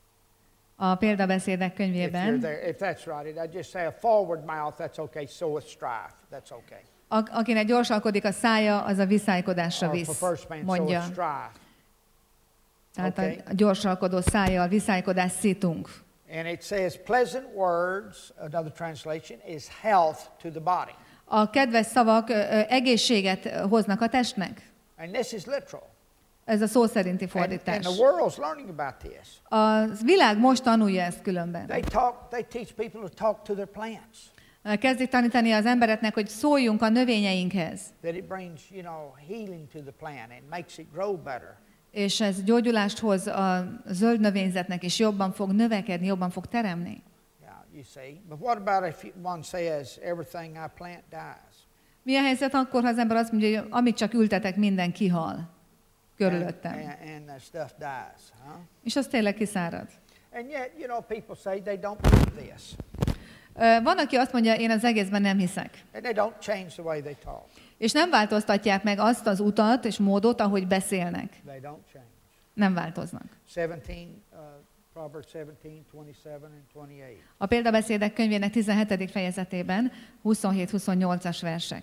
A példabeszédek If, you're könyvében, there, if that's right, I just say a forward mouth, that's okay, so is strife, that's okay. a- akinek gyorsalkodik a szája, az a viszálykodásra Or for visz, first man, so mondja. is strife. Tehát a Okay. a gyorsalkodó szájjal viszálykodás szítunk. And it says pleasant words, another translation, is health to the body. A kedves szavak ö, ö, egészséget hoznak a testnek. And this is literal. Ez a szó szerinti And, fordítás. and the world's learning about this. A világ most tanulja ezt különben. They talk, they teach people to talk to their plants. Kezdik tanítani az embereknek, hogy szóljunk a növényeinkhez. That it brings, you know, healing to the plant and makes it grow better. És ez gyógyulást hoz a zöld növényzetnek, és jobban fog növekedni, jobban fog teremni. Yeah, you see. But what about if one says everything I plant dies? Mi a helyzet akkor, ha az ember azt mondja, hogy amit csak ültetek, minden kihal körülöttem. And, and, and the stuff dies, huh? És az tényleg kiszárad. And yet, you know, people say they don't believe this. Ö, Van, aki azt mondja, én az egészben nem hiszek. And they don't change the way they talk. És nem változtatják meg azt az utat és módot, ahogy beszélnek. They don't change. Nem változnak. seventeen, uh, Proverbs seventeen, twenty-seven and twenty-eight. A példabeszédek könyvének tizenhetedik fejezetében huszonhét-huszonnyolcas versek.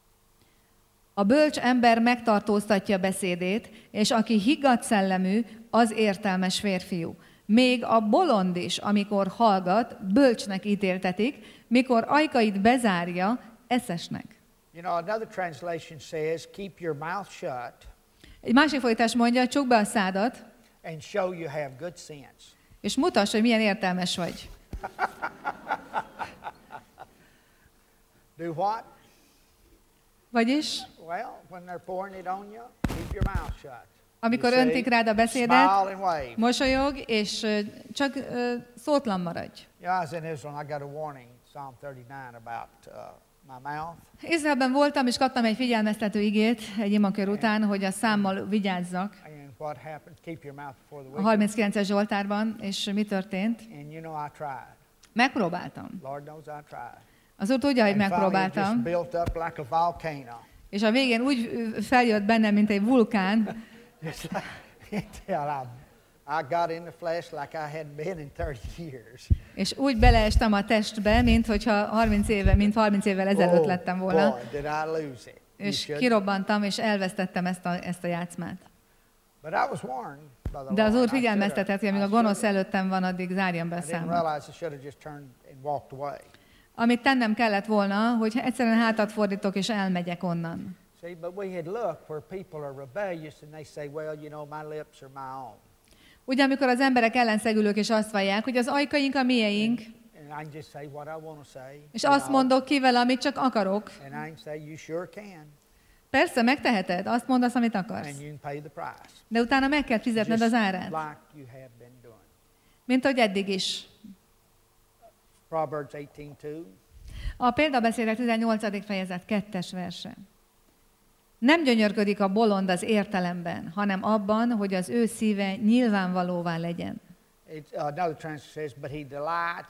A bölcs ember megtartóztatja beszédét, és aki higgadt szellemű, az értelmes férfiú. Még a bolond is, amikor hallgat, bölcsnek ítéltetik, mikor ajkait bezárja, eszesnek. You know, another translation says, keep your mouth shut. Egy másik fordítás mondja, csukd be a szádat, and show you have good sense. És mutass, hogy milyen értelmes vagy. Do what? Vagyis? Well, when they're pouring it on you, keep your mouth shut. Amikor You öntik see? rád a beszédet, Smile and wave. mosolyog, és ö, csak ö, szótlan maradj. Yeah, I was in Israel and I got a warning, Psalm thirty-nine, about uh, my mouth. Izraelben voltam, és kaptam egy figyelmeztető igét egy imakör után, hogy a számmal vigyázzak. And what happened? Keep your mouth before the A wicked. harminckilences Zsoltárban, és mi történt? And you know I tried. Megpróbáltam. Lord knows I tried. Az úr tudja, hogy And finally it just megpróbáltam, built up like a volcano. és a végén úgy ö, feljött bennem, mint egy vulkán, Just like, until I, I got in the flesh like I hadn't been in thirty years. és úgy beleestem a testbe, mint hogyha harminc éve, mint harminc évvel ezelőtt Oh, lettem volna, boy, did I lose it. You és should. kirobbantam, és elvesztettem ezt a, ezt a játszmát. But I was warned by the De az Lord. Úr I figyelmeztetett, hogy should amíg have- a I gonosz should előttem van, addig zárjam be a have- I didn't számat. realize I should have just turned and walked away. Amit tennem kellett volna, hogy egyszerűen hátat fordítok, és elmegyek onnan. See, but we had looked where people are rebellious and they say, well, you know, my lips are my own. Ugye, amikor az emberek ellenszegülők, és azt vallják, hogy az ajkaink a miénk, And I can just say what I want to say. és you azt know, mondok ki vele, amit csak akarok. And I can say, you sure can. Persze, megteheted, azt mondasz, amit akarsz. And you can pay the price. De utána meg kell fizetned Just az árát. like you have been doing. Mint ahogy eddig is. Proverbs eighteen two. A példabeszédek tizennyolcadik fejezet kettes verse. Nem gyönyörködik a bolond az értelemben, hanem abban, hogy az ő szíve nyilvánvalóvá legyen. It's, uh, another translation says, but he delights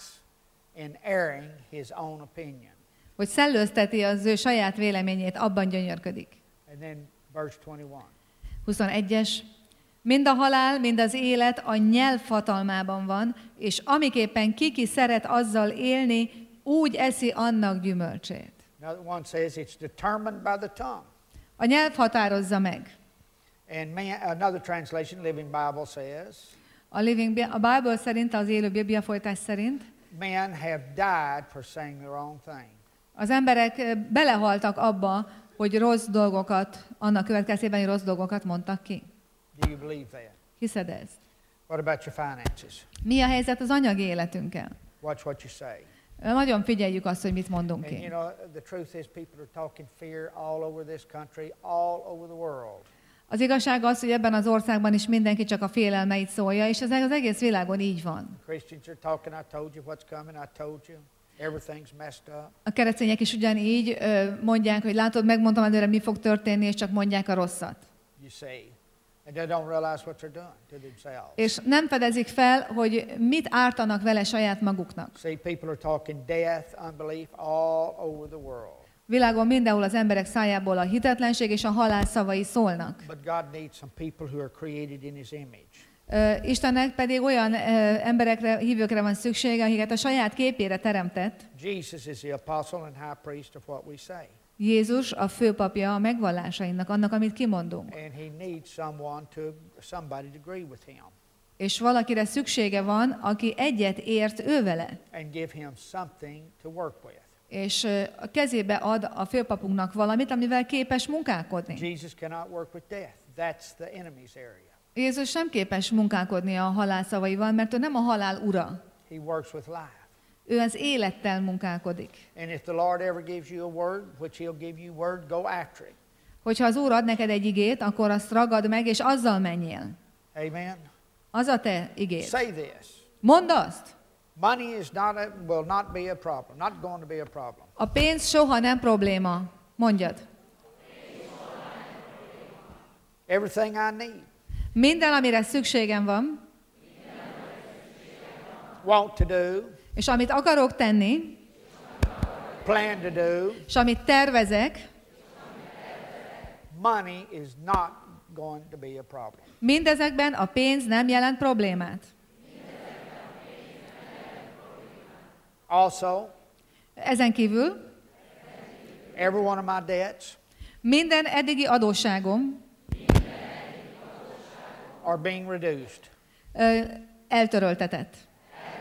in airing his own opinion. Hogy szellőzteti az ő saját véleményét, abban gyönyörködik. And then verse twenty-one. huszonegyes. Mind a halál, mind az élet a nyelv hatalmában van, és amiképpen ki-ki szeret azzal élni, úgy eszi annak gyümölcsét. Another one says it's determined by the tongue. A nyelv határozza meg. And man, another translation, Living Bible says, A Living Bi- a Bible szerint, az élő Biblia folytás szerint, men have died for saying the wrong thing. az emberek eh, belehaltak abba, hogy rossz dolgokat, annak következtében, hogy rossz dolgokat mondtak ki. Do you believe that? Hiszed ezt? What about your finances? Mi a helyzet az anyagi életünkkel? Watch what you say. Nagyon figyeljük azt, hogy mit mondunk And you ki. know, the truth is people are talking fear all over this country, all over the world. Az igazság az, hogy ebben az országban is mindenki csak a félelmeit szólja, és ez az egész világon így van. Christians are talking, I told you what's coming, I told you. Everything's messed up. A keresztények is ugyanígy ö, mondják, hogy látod, megmondtam előre, mi fog történni, és csak mondják a rosszat. You see. And they don't realize what they're doing to themselves. És nem fedezik fel, hogy mit ártanak vele saját maguknak. See, people are talking death, unbelief all over the world. Világon mindenhol az emberek szájából a hitetlenség és a halál szavai szólnak. But God needs some people who are created in His image. Ö, Istennek pedig olyan ö, emberekre, hívőkre van szüksége, akiket a saját képére teremtett. Jesus is the apostle and high priest of what we say. Jézus a főpapja a megvallásainak, annak, amit kimondunk. And He needs someone to, somebody to agree with Him És valakire szüksége van, aki egyet ért ő vele. and give Him something to work with. És ö, a kezébe ad a főpapunknak valamit, amivel képes munkálkodni. Jesus cannot work with death. That's the enemy's area. Jézus sem képes munkálkodni a halál szavaival, mert ő nem a halál ura. He works with life. Ő az élettel munkálkodik. And if the Lord ever gives you a word, which He'll give you word, go after it. Hogyha az Úr ad neked egy igét, akkor azt ragad meg, és azzal menjél. Amen. Az a te igéd. Say this. Mondd azt! Money is not a, will not be a problem. Not going to be a problem. A pénz soha nem probléma. Mondjad. Everything I need, Minden, amire szükségem van, want to do, és amit akarok tenni, plan to do, és amit tervezek, money is not going to be a problem. mindezekben a pénz nem jelent problémát. Also, Ezen kívül every one of my debts minden eddigi adósságom are being reduced. ö, eltöröltetett.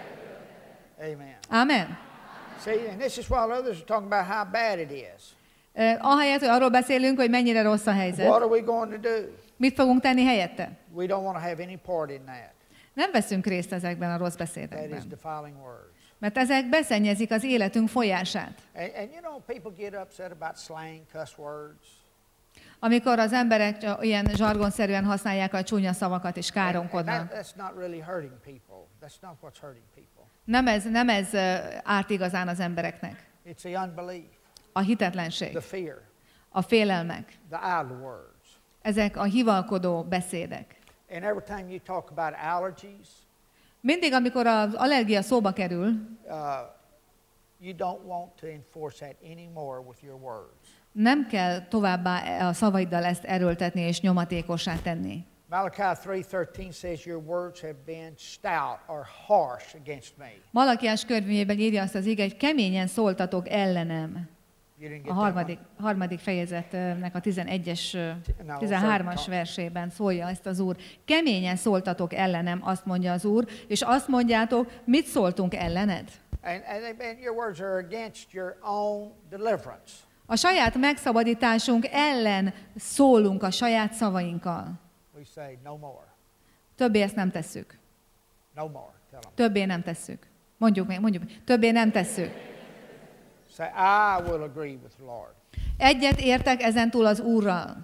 Amen. Amen. See, and this is while others are talking about how bad it is. Ahelyett, hogy arról beszélünk, hogy mennyire rossz a helyzet. What are we going to do? Mit fogunk tenni helyette? We don't want to have any part in that. Nem veszünk részt ezekben a rossz That is beszédekben. defiling words. Mert ezek beszennyezik az életünk folyását. And, and you know, people get upset about slang, cuss words. Amikor az emberek csak ilyen zsargonszerűen használják a csúnya szavakat és And, and káromkodnak. that, that's not really hurting people. That's not what's hurting people. Nem ez, nem ez ö, árt igazán az embereknek. It's the unbelief, A hitetlenség, the fear, a félelmek, the idle words. ezek a hivalkodó beszédek. And every time you talk about allergies, Mindig, amikor az allergia szóba kerül, uh, you don't want to enforce that anymore with your words. nem kell továbbá a szavaiddal ezt erőltetni és nyomatékossá tenni. Malachi three thirteen says, your words have been stout or harsh against me. Malakiás könyvében írja azt az ige, hogy keményen szóltatok ellenem. You didn't A get harmadik, that harmadik fejezetnek a tizenegyes, No, tizenhármas third versében szólja ezt az Úr. Keményen szóltatok ellenem, azt mondja az Úr, és azt mondjátok, mit szóltunk ellened? one? And, and, and your words are against your own deliverance. A saját megszabadításunk ellen szólunk a saját szavainkkal. We say, no more, Többé ezt nem tesszük. no more. Tell them. Többé nem tesszük. Mondjuk még, mondjuk. Többé nem tesszük. Say, I will agree with the Lord. Egyet értek ezentúl az Úrral.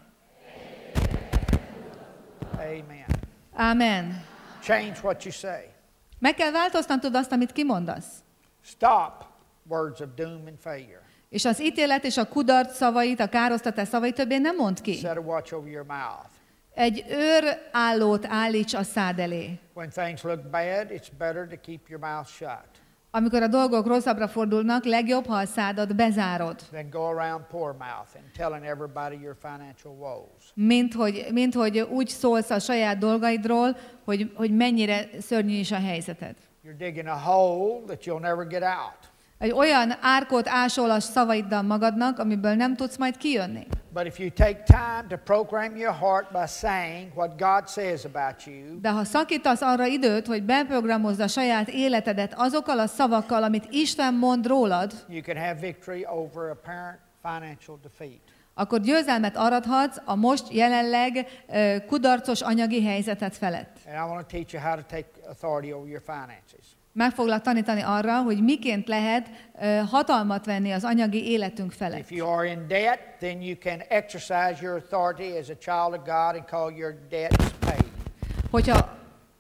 Amen. Amen. Change what you say. Meg kell változtatnod azt, amit kimondasz. Stop words of doom and failure. És az ítélet és a kudarc szavait, a károsztatás szavait többé nem mondd ki. Set a watch over your mouth. Egy őrállót állíts a szád elé. When things look bad, it's better to keep your mouth shut Amikor a dolgok rosszabbra fordulnak, legjobb, ha a szádat bezárod. than go around poor mouth and telling everybody your financial woes. Mint hogy, mint hogy úgy szólsz a saját dolgaidról, hogy, hogy mennyire szörnyű is a helyzeted. You're digging a hole that you'll never get out. Egy olyan árkot ásol a szavaiddal magadnak, amiből nem tudsz majd kijönni. But if you take time to program your heart by saying what God says about you, De ha szakítasz arra időt, hogy beprogramozd a saját életedet azokkal a szavakkal, amit Isten mond rólad, you can have victory over apparent financial defeat. akkor győzelmet arathatsz a most jelenleg ö, kudarcos anyagi helyzeted felett. And I want to teach you how to take authority over your finances. Meg foglak tanítani arra, hogy miként lehet ö, hatalmat venni az anyagi életünk felett. If you are in debt, then you can exercise your authority as a child of God and call your debts paid. Hogyha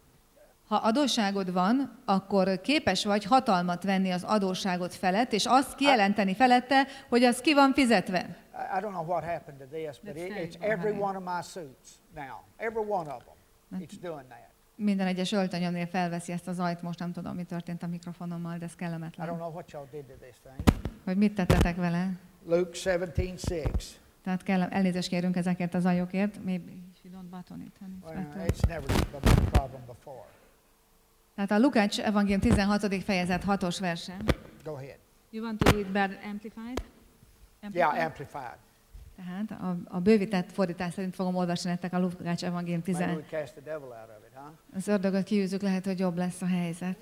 ha adósságod van, akkor képes vagy hatalmat venni az adósságod felett, és azt kijelenteni felette, hogy az ki van fizetve. I I don't know what happened to this, but That's it, very it's every well. one of my suits now. Every one of them. It's doing that. Minden egyes öltönyömnél felveszi ezt a zajt, most nem tudom, mi történt a mikrofonommal, de ez I don't kellemetlen. know what y'all did to this thing. Hogy mit tettetek vele? Luke seventeen six. Tehát kell, elnézést kérünk ezekért a zajokért. Maybe you don't button it, honey. It's Well, better. it's never been a problem before. Tehát a Lukács evangélium tizenhatodik fejezet hatos verse. Go ahead. You want to read better amplified? Yeah, amplified. Tehát a, a bővített fordítás szerint fogom olvasni nektek a Lukács evangélium Maybe tizenhat. we cast the devil out of it, huh? Az ördögöt kiűzzük, lehet, hogy jobb lesz a helyzet.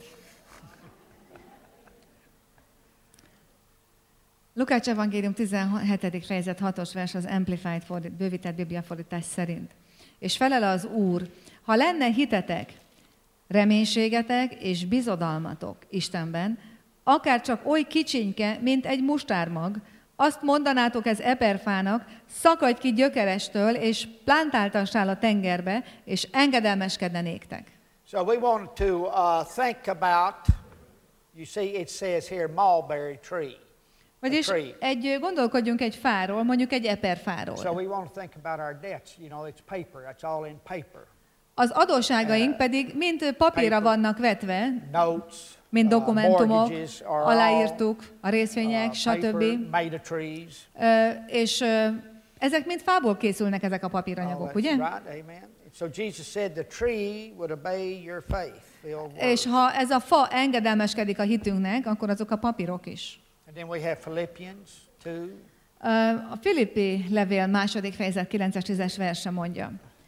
Lukács evangélium tizenhetedik fejezet hatos vers az Amplified fordít, bővített Biblia fordítás szerint. És felel az Úr, ha lenne hitetek, reménységetek és bizodalmatok Istenben, akár csak oly kicsinke, mint egy mustármag, azt mondanátok ez eperfának, szakadj ki gyökerestől, és plántáltassál a tengerbe, és engedelmeskedne néktek. So we want to uh, think about, you see it says here mulberry tree. Vagyis A tree. egy, gondolkodjunk egy fáról, mondjuk egy eperfáról. So we want to think about our debts. You know, it's paper. It's all in paper. Az adósságaink Uh, pedig mind papírra paper. vannak vetve, Notes, mint uh, dokumentumok, mortgages are all, aláírtuk, a részvények, uh, stb. paper, made of trees. Ö, És ö, ezek mind fából készülnek, ezek a Oh, papíranyagok, that's ugye? right, amen. So Jesus said the tree would obey your faith, the old word. És ha ez a fa engedelmeskedik a hitünknek, akkor azok a papírok is. And then we have Philippians two. Ö, A Filippi levél második fejezet kilences tízes verse mondja.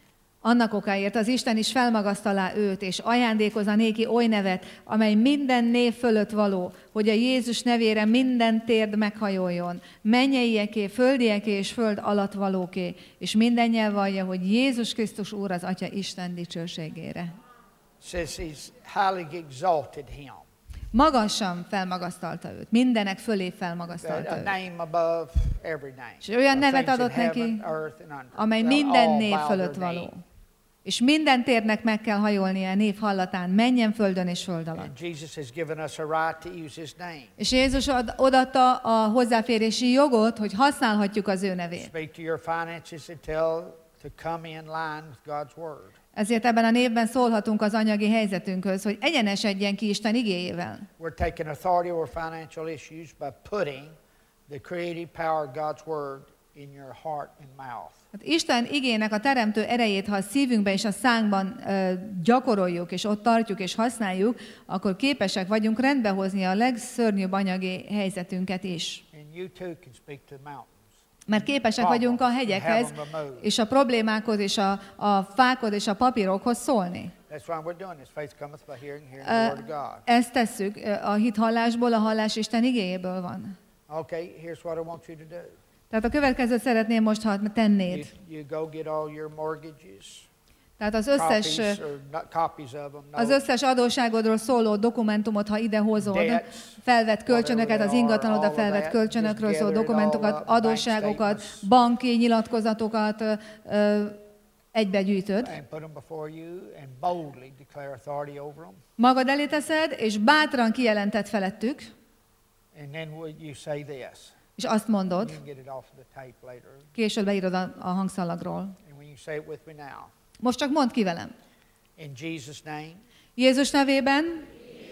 Annak okáért az Isten is felmagasztalá őt, és ajándékozza néki oly nevet, amely minden név fölött való, hogy a Jézus nevére minden térd meghajoljon, mennyieieké, földieké és föld alatt valóké, és minden nyelv vallja, hogy Jézus Krisztus Úr az Atya Isten dicsőségére. Says he's highly exalted him. Magasan felmagasztalta őt, mindenek fölé felmagasztalta A őt. name above every name. És olyan Of nevet things in adott neki, heaven, earth, and under. amely They'll minden all név bow fölött their való. knee. És minden térnek meg kell hajolnia a név hallatán, menjen földön és föld alatt. And Jesus has given us a right to use his name. És Jézus ad, odatta a hozzáférési jogot, hogy használhatjuk az ő nevét. Speak to your finances and tell to come in line with God's word. Ezért ebben a névben szólhatunk az anyagi helyzetünkhöz, hogy egyenesedjen ki Isten igéjével. We're taking authority over financial issues by putting the creative power of God's word in your heart and mouth. Hát Isten igének a teremtő erejét, ha a szívünkben és a szánkban ö, gyakoroljuk, és ott tartjuk és használjuk, akkor képesek vagyunk rendbehozni a legszörnyűbb anyagi helyzetünket is. And you too can speak to the mountains. Mert képesek vagyunk a hegyekhez, és a problémákhoz, és a, a fákhoz, és a papírokhoz szólni. That's why we're doing this. Faith cometh by hearing, hearing the word of God. Ezt tesszük, a hit hallásból, a hallás Isten igéjéből van. Okay, here's what I want you to do. Tehát a következőt szeretném most, ha tennéd. You, you go get all your mortgages, Tehát az összes, copies, or not copies of them, az no, összes adósságodról szóló dokumentumot, ha ide hozod, debts, felvett kölcsönöket, az ingatlanodra all felvett that, kölcsönökről just szóló gather it dokumentokat, all up, adósságokat, bank statements. banki nyilatkozatokat ö, ö, egybegyűjtöd. and put them before you and boldly declare authority over them. Magad elé teszed, és bátran kijelented felettük, And then would you say this? és azt You mondod, can get it off of the tape later. később beírod a, a hangszalagról. And when you say it with me now, Most csak mondd ki velem. in Jesus' name, Jézus nevében,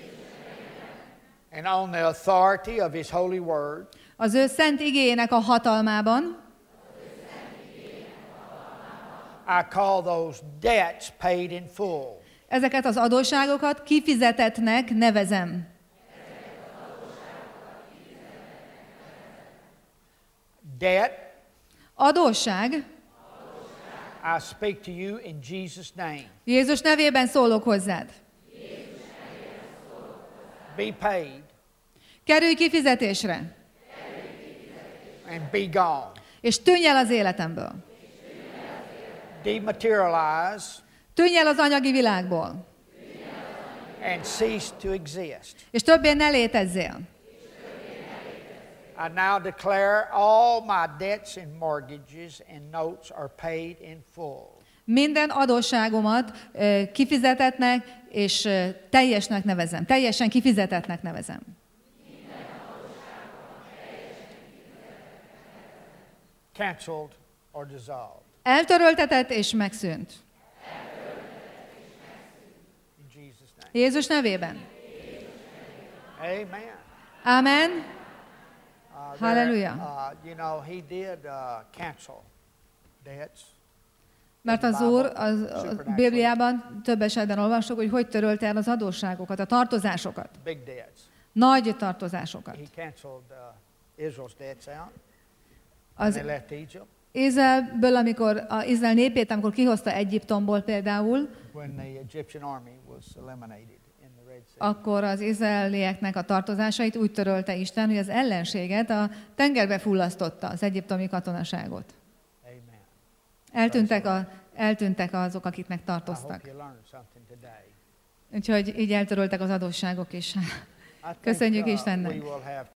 and on the authority of his holy word, az ő szent igéjének a hatalmában, I call those debts paid in full. ezeket az adósságokat kifizetetnek nevezem. Debt, Adósság, I speak to you in Jesus' name. Jézus nevében szólok hozzád. Be paid Kerülj kifizetésre, and be gone. és tűnj el az életemből. Dematerialize Tűnj el az anyagi világból, and cease to exist. és többé ne létezzél. I now declare all my debts and mortgages and notes are paid in full. Minden adósságomat ö, kifizetetnek és ö, teljesnek nevezem. Teljesen kifizetetnek nevezem. Canceled or dissolved. Eltöröltetett és megszűnt. In Jesus' name. Jézus nevében. Amen. Amen. Uh, there, Hallelujah. uh, you know, he did uh, cancel debts. Mert az Úr az, a Bibliában több esetben olvastuk, hogy hogy törölte el az adósságokat, a tartozásokat, Big debts. nagy tartozásokat. He canceled uh, Israel's debts out. And Az they left Egypt. Izraelből, amikor az Izrael népét, amikor kihozta Egyiptomból például, When the Egyptian army was eliminated in the Red Sea. akkor az izraelieknek a tartozásait úgy törölte Isten, hogy az ellenséget a tengerbe fullasztotta, az egyiptomi katonaságot. Amen. Eltűntek, a, eltűntek azok, akiknek I tartoztak. hope you learned something today. Úgyhogy így eltöröltek az adósságok is. I think, Köszönjük uh, Istennek. we will have